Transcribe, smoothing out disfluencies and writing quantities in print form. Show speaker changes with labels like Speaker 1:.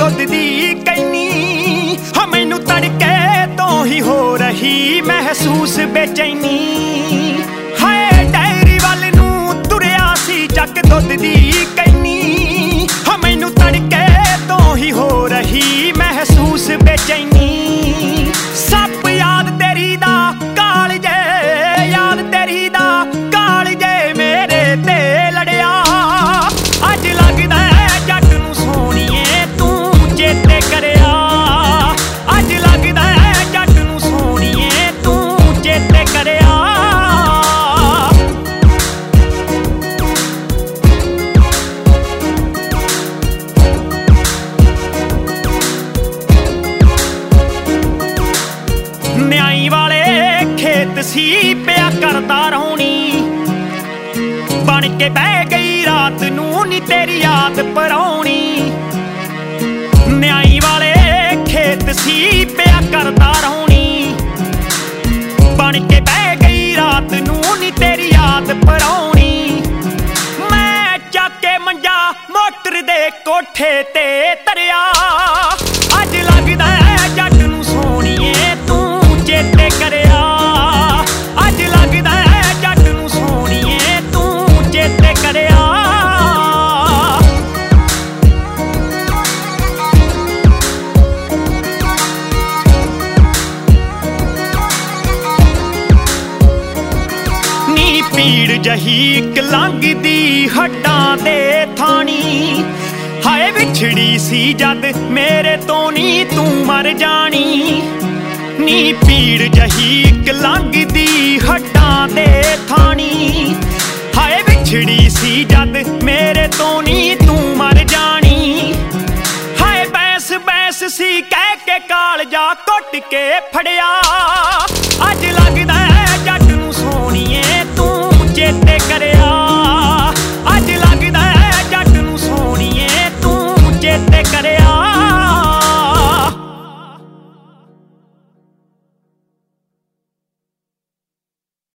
Speaker 1: दुध दी कैनी हाँ मैनू तड़के तो ही हो रही महसूस बेचैनी हाय डायरी वल नू तुरिया सी जग दुध दी कैनी हाँ मैनू तड़के तो ही हो रही महसूस बेचैनी सप याद तेरी दा कालजे याद तेरी दा कालजे मेरे ते लड़िया अज लगदा जट नू सोहणीए तू चेते करिया अज लगदा जट नू सोहणीए तू चेते करिया न्याई वाले खेत सी पिया करदा रौनी बन के बह गई रात नू नी तेरी याद पराउणी न्याई वाले खेत सी पिया करदा रौनी बन के बह गई रात नू नी तेरी याद पराउणी मैं चाके मंजा मोटर दे कोठे ते तरिया अज लगदा जट नू सोहणीए तू चेते करिया अज लगदा जट नू सोहणीए तू चेते करिया नी पीड़ जही इक लंघदी हड्डां दे थानी हाय विछड़ी सी जद मेरे तो नी तू मर जानी नी पीड़ जही इक लंघदी हड्डां दे थानी हाय विछड़ी सी जद मेरे तो नी तू मर जानी हाय बैस बैस सी कह के कालजा घुट के फड़िया अज लगदा जट नू सोहणीए तू चेते करिया अज लगदा जट नू सोहणीए तू चेते करिया